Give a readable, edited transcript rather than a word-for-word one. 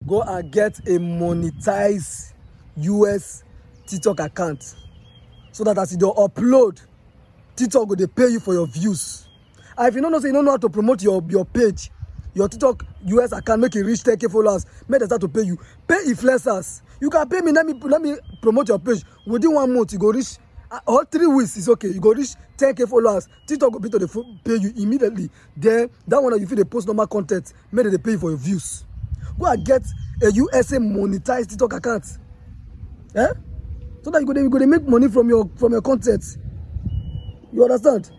go and get a monetized US TikTok account, so that as you do upload, TikTok go dey pay you for your views. And if you don't know, say you don't know how to promote your page, your TikTok US account, make it reach 10K followers, make them start to pay you. Pay influencers. You can pay me, let me promote your page. Within 1 month, you go reach, all 3 weeks is okay. You go reach 10K followers. TikTok go be to pay you immediately. Then that one, you feel they post normal content, make them pay you for your views. Go and get a USA monetized TikTok account. So that you go make money from your content. You understand?